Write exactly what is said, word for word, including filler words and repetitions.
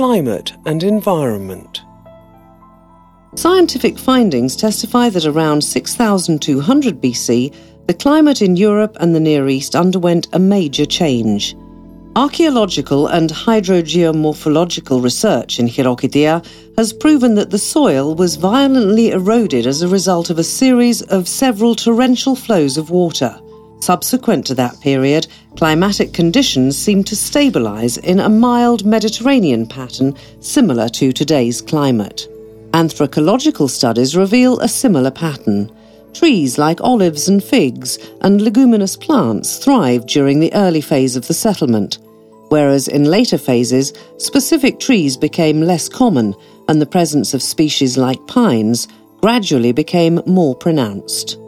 climate and environment. Scientific findings testify that around six thousand two hundred B C, the climate in Europe and the Near East underwent a major change. Archaeological and hydrogeomorphological research in Hirokitiya has proven that the soil was violently eroded as a result of a series of several torrential flows of water. Subsequent to that period, climatic conditions seem to stabilise in a mild Mediterranean pattern similar to today's climate. Anthropological studies reveal a similar pattern. Trees like olives and figs and leguminous plants thrived during the early phase of the settlement, whereas in later phases, specific trees became less common and the presence of species like pines gradually became more pronounced.